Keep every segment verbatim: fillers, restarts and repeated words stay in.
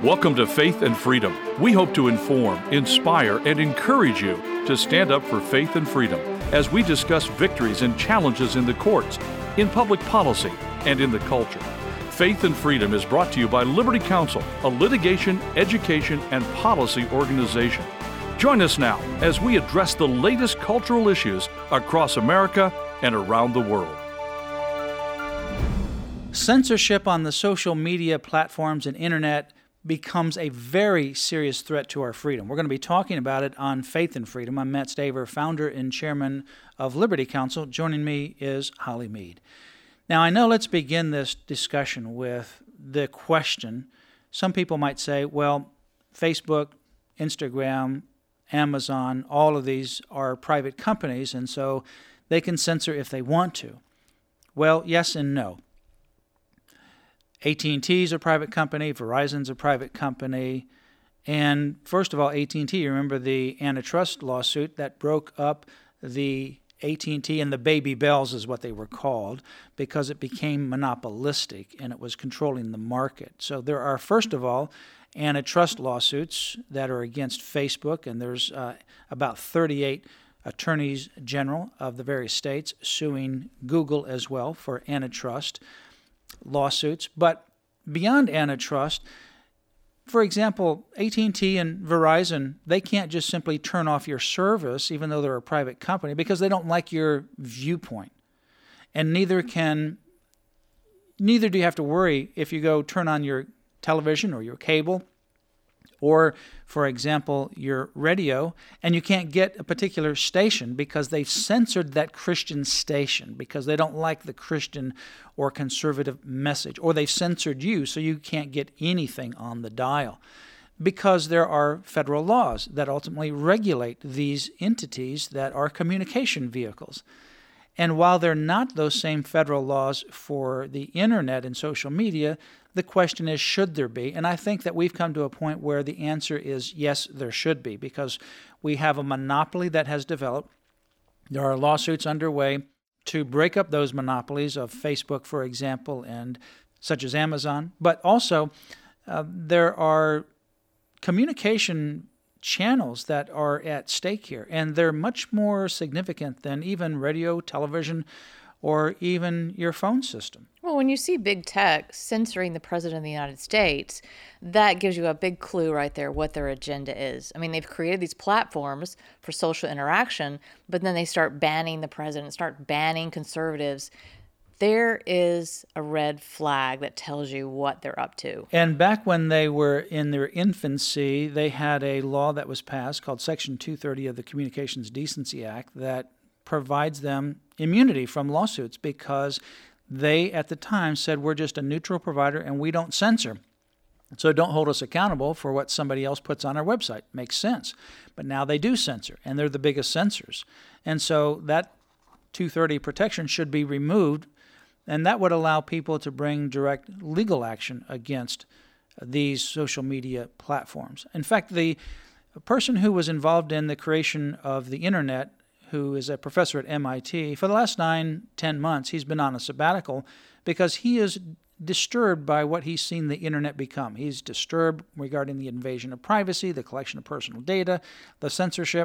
Welcome to Faith and Freedom. We hope to inform, inspire, and encourage you to stand up for faith and freedom as we discuss victories and challenges in the courts, in public policy, and in the culture. Faith and Freedom is brought to you by Liberty Counsel, a litigation, education, and policy organization. Join us now as we address the latest cultural issues across America and around the world. Censorship on the social media platforms and internet becomes a very serious threat to our freedom. We're going to be talking about it on Faith and Freedom. I'm Matt Staver, founder and chairman of Liberty Counsel. Joining me is Holly Mead. Now, I know let's begin this discussion with the question. Some people might say, well, Facebook, Instagram, Amazon, all of these are private companies, and so they can censor if they want to. Well, yes and no. A T and T is a private company, Verizon's a private company, and first of all, A T and T, you remember the antitrust lawsuit that broke up the A T and T and the Baby Bells is what they were called because it became monopolistic and it was controlling the market. So there are, first of all, antitrust lawsuits that are against Facebook, and there's uh, about thirty-eight attorneys general of the various states suing Google as well for antitrust lawsuits. But beyond antitrust, for example, A T and T and Verizon, they can't just simply turn off your service, even though they're a private company, because they don't like your viewpoint. And neither can, neither do you have to worry if you go turn on your television or your cable, or, for example, your radio, and you can't get a particular station because they've censored that Christian station because they don't like the Christian or conservative message, or they've censored you so you can't get anything on the dial because there are federal laws that ultimately regulate these entities that are communication vehicles. And while they're not those same federal laws for the internet and social media, the question is, should there be? And I think that we've come to a point where the answer is yes, there should be, because we have a monopoly that has developed. There are lawsuits underway to break up those monopolies of Facebook, for example, and such as Amazon. But also, uh, there are communication channels that are at stake here, and they're much more significant than even radio, television, or even your phone system. Well, when you see big tech censoring the president of the United States, that gives you a big clue right there what their agenda is. I mean, they've created these platforms for social interaction, but then they start banning the president, start banning conservatives. There is a red flag that tells you what they're up to. And back when they were in their infancy, they had a law that was passed called Section two thirty of the Communications Decency Act that provides them immunity from lawsuits because they, at the time, said we're just a neutral provider and we don't censor. So don't hold us accountable for what somebody else puts on our website. Makes sense. But now they do censor, and they're the biggest censors. And so that two thirty protection should be removed, and that would allow people to bring direct legal action against these social media platforms. In fact, the person who was involved in the creation of the internet, who is a professor at M I T, for the last nine, ten months, he's been on a sabbatical because he is disturbed by what he's seen the internet become. He's disturbed regarding the invasion of privacy, the collection of personal data, the censorship,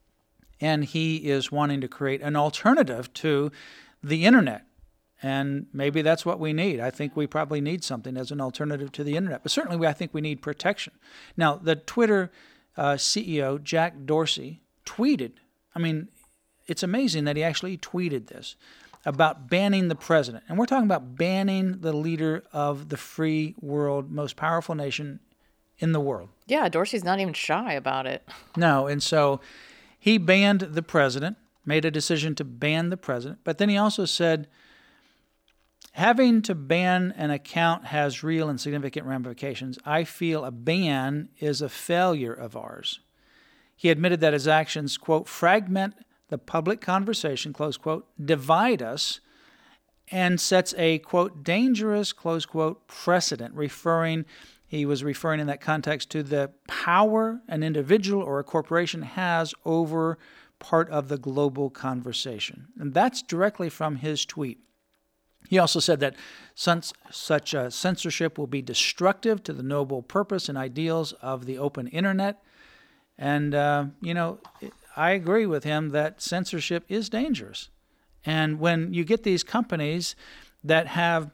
and he is wanting to create an alternative to the internet. And maybe that's what we need. I think we probably need something as an alternative to the internet. But certainly we, I think we need protection. Now, the Twitter uh, C E O, Jack Dorsey, tweeted, I mean, it's amazing that he actually tweeted this, about banning the president. And we're talking about banning the leader of the free world, most powerful nation in the world. Yeah, Dorsey's not even shy about it. No, and so he banned the president, made a decision to ban the president, but then he also said, having to ban an account has real and significant ramifications. I feel a ban is a failure of ours. He admitted that his actions, quote, fragment the public conversation, close quote, divide us, and sets a, quote, dangerous, close quote, precedent, referring, he was referring in that context to the power an individual or a corporation has over part of the global conversation. And that's directly from his tweet. He also said that such uh, censorship will be destructive to the noble purpose and ideals of the open internet. And, uh, you know, I agree with him that censorship is dangerous. And when you get these companies that have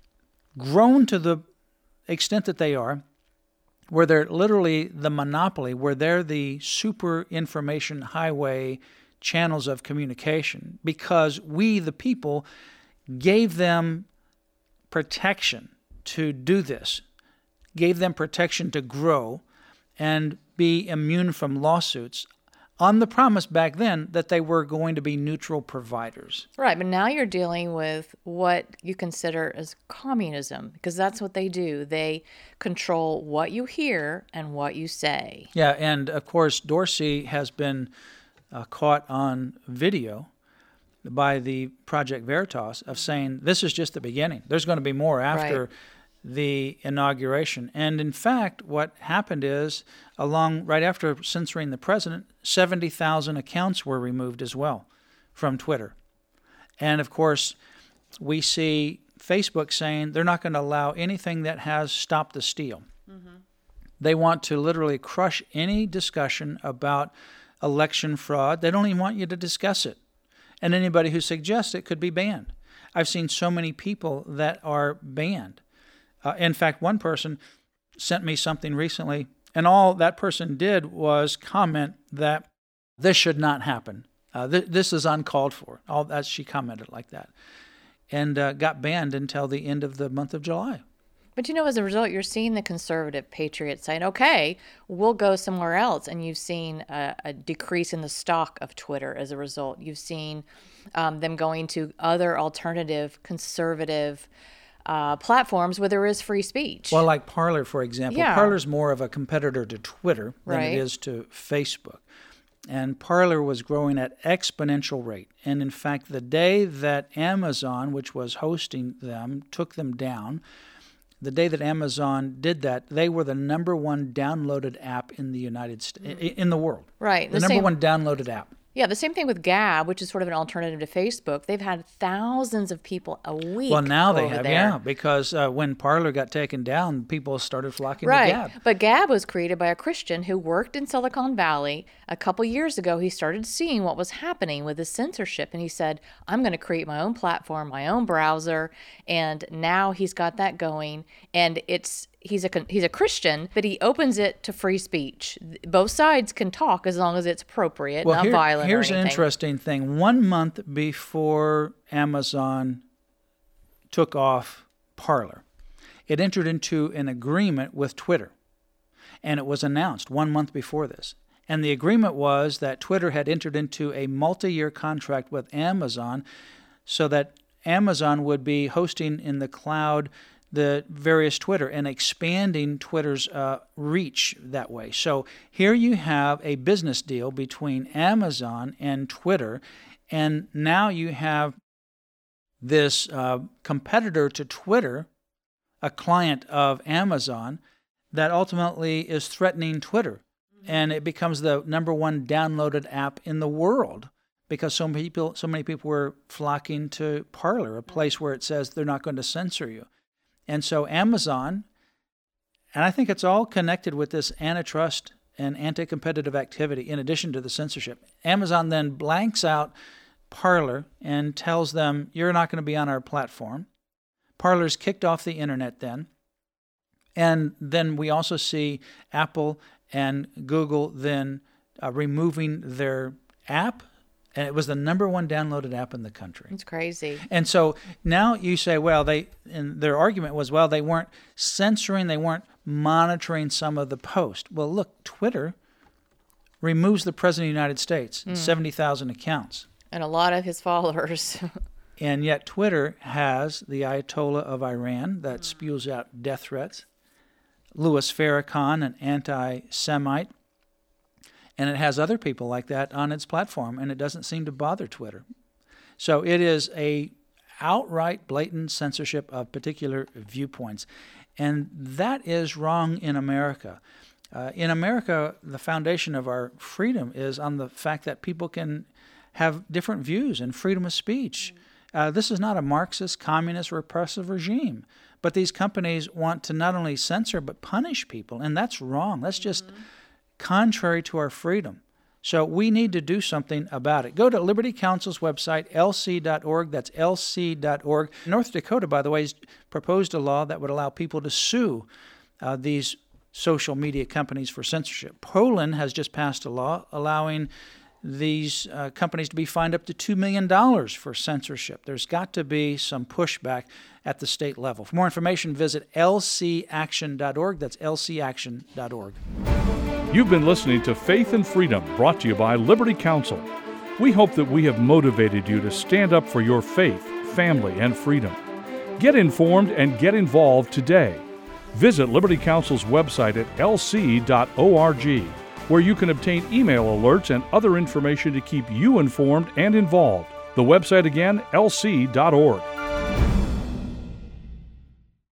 grown to the extent that they are, where they're literally the monopoly, where they're the super information highway channels of communication, because we, the people, gave them protection to do this, gave them protection to grow and be immune from lawsuits, on the promise back then that they were going to be neutral providers. Right, but now you're dealing with what you consider as communism, because that's what they do. They control what you hear and what you say. Yeah, and of course, Dorsey has been uh, caught on video by the Project Veritas of saying this is just the beginning. There's going to be more after right. the inauguration. And in fact, what happened is, along right after censoring the president, seventy thousand accounts were removed as well from Twitter. And of course, we see Facebook saying they're not going to allow anything that has Stop the Steal. Mm-hmm. They want to literally crush any discussion about election fraud. They don't even want you to discuss it. And anybody who suggests it could be banned. I've seen so many people that are banned. Uh, in fact, one person sent me something recently, and all that person did was comment that this should not happen. Uh, th- this is uncalled for. All that, she commented like that, and uh, got banned until the end of the month of July. But you know, as a result, you're seeing the conservative patriots saying, okay, we'll go somewhere else. And you've seen a, a decrease in the stock of Twitter as a result. You've seen um, them going to other alternative conservative uh, platforms where there is free speech. Well, like Parler, for example. Yeah. Parler's more of a competitor to Twitter than right. it is to Facebook. And Parler was growing at exponential rate. And in fact, the day that Amazon, which was hosting them, took them down, the day that Amazon did that, they were the number one downloaded app in the United States, in the world. Right. The, the number same, one downloaded app. Yeah, the same thing with Gab, which is sort of an alternative to Facebook. They've had thousands of people a week. Well, now they over have, there. yeah, because uh, when Parler got taken down, people started flocking right. to Gab. But Gab was created by a Christian who worked in Silicon Valley. A couple years ago, he started seeing what was happening with the censorship, and he said, I'm going to create my own platform, my own browser, and now he's got that going, and it's He's a he's a Christian, but he opens it to free speech. Both sides can talk as long as it's appropriate, well, not here, violent or here's anything. an interesting thing. One month before Amazon took off Parler, it entered into an agreement with Twitter, and it was announced one month before this. And the agreement was that Twitter had entered into a multi-year contract with Amazon so that Amazon would be hosting in the cloud the various Twitter and expanding Twitter's uh, reach that way. So here you have a business deal between Amazon and Twitter, and now you have this uh, competitor to Twitter, a client of Amazon, that ultimately is threatening Twitter. And it becomes the number one downloaded app in the world because so many people, so many people were flocking to Parler, a place where it says they're not going to censor you. And so Amazon, and I think it's all connected with this antitrust and anti-competitive activity in addition to the censorship. Amazon then blanks out Parler and tells them, you're not going to be on our platform. Parler's kicked off the internet then. And then we also see Apple and Google then uh, removing their app. And it was the number one downloaded app in the country. It's crazy. And so now you say, well, they, and their argument was, well, they weren't censoring, they weren't monitoring some of the posts. Well, look, Twitter removes the President of the United States, mm. seventy thousand accounts. And a lot of his followers. And yet Twitter has the Ayatollah of Iran that mm. spews out death threats, Louis Farrakhan, an anti-Semite, and it has other people like that on its platform, and it doesn't seem to bother Twitter. So it is a outright blatant censorship of particular viewpoints, and that is wrong in America. Uh, in America, the foundation of our freedom is on the fact that people can have different views and freedom of speech. Uh, this is not a Marxist, communist, repressive regime. But these companies want to not only censor but punish people, and that's wrong. That's just mm-hmm. contrary to our freedom. So we need to do something about it. Go to Liberty Counsel's website, L C dot org. That's L C dot org. North Dakota, by the way, has proposed a law that would allow people to sue uh, these social media companies for censorship. Poland has just passed a law allowing these uh, companies to be fined up to two million dollars for censorship. There's got to be some pushback at the state level. For more information, visit L C action dot org. That's L C action dot org. You've been listening to Faith and Freedom, brought to you by Liberty Counsel. We hope that we have motivated you to stand up for your faith, family, and freedom. Get informed and get involved today. Visit Liberty Counsel's website at L C dot org, where you can obtain email alerts and other information to keep you informed and involved. The website again, L C dot org.